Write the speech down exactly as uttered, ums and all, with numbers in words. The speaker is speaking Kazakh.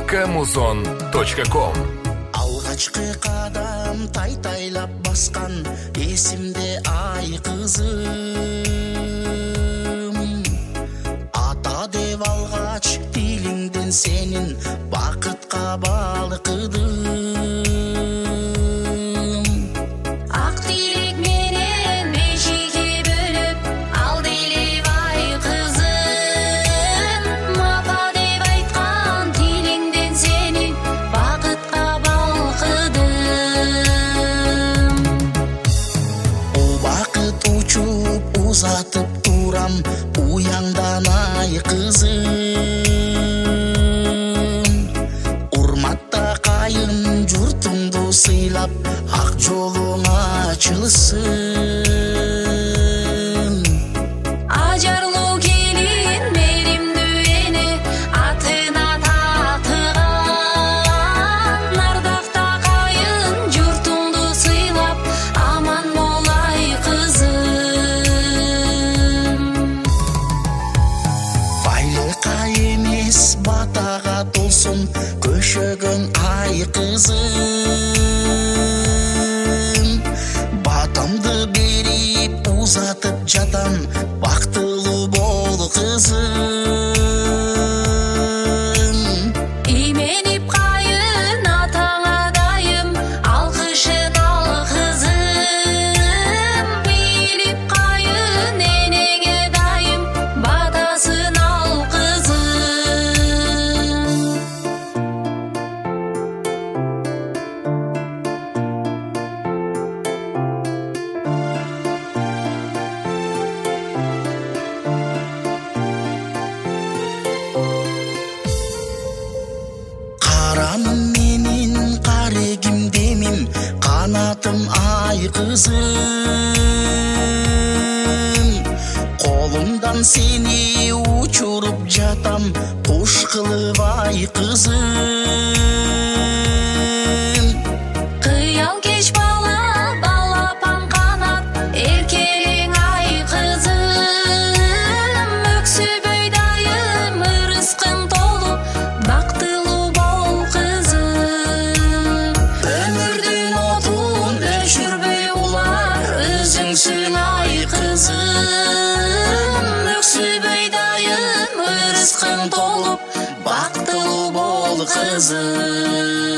камузон точка ком. Алгачкы кадам тай-тайлап баскан эсимде ай кызым. Ата деп алгач тилиңден сенин бакытка балкыдым. Uzatып турам уяңдан ай кызым. Урматта кайын журтуңду сыйлап, ак жолуң ачылсын. Ажарлуу келин меримдүү эне атына татыган. Ардакта кайын журтуңду сыйлап, аман болай кызым. Батага толсун көшөгөн ай кызым. Батамды берип узатып жатам, бактылуу бол кызым. Именип кайын атаңа дайым, алкышын ал кызым. Билип кайын энеңе дайым, батасын ал кызым. Караным менин карегим демим, канатым ай кызым. Колумдан сени учуруп жатам, куш кылып ай кызым. Кыял кеч бала, балапан канат, эркелиң ай кызым. Өксүбөй дайым, ырыскың толуп, бактылуу бол кызым. Өмүрдүн отун өчүрбөй улар, өзүңсүң ай кызым. Өксүбөй дайым, ырыскың толуп, бактылуу бол кызым.